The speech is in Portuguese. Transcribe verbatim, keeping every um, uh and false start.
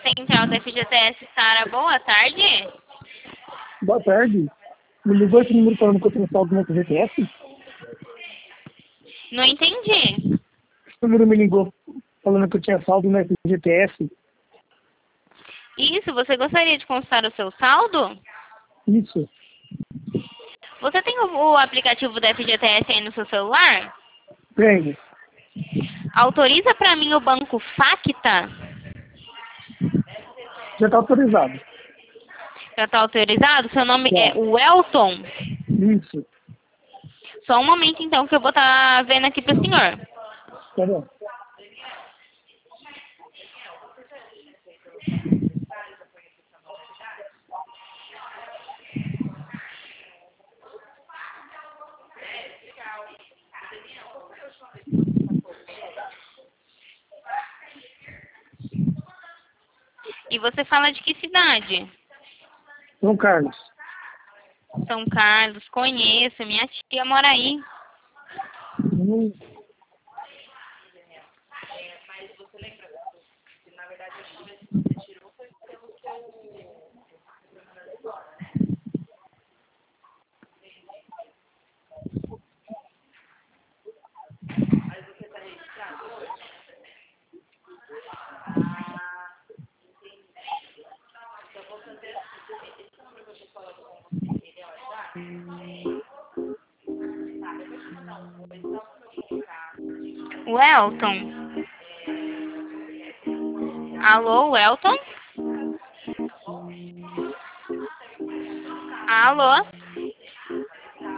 Central da F G T S, Sara. Boa tarde. Boa tarde. Me ligou esse número falando que eu tenho saldo no F G T S? Não entendi. Esse número me ligou falando que eu tinha saldo no F G T S? Isso, você gostaria de consultar o seu saldo? Isso. Você tem o, o aplicativo da F G T S aí no seu celular? Tenho. Autoriza para mim o banco Facta? Já está autorizado. Já está autorizado? Seu nome Já. é Welton? Isso. Só um momento então que eu vou estar vendo aqui para o senhor. Tá bom. E você fala de que cidade? São Carlos. São Carlos, conheço, minha tia mora aí. Hum. Welton? Alô, Welton? Alô?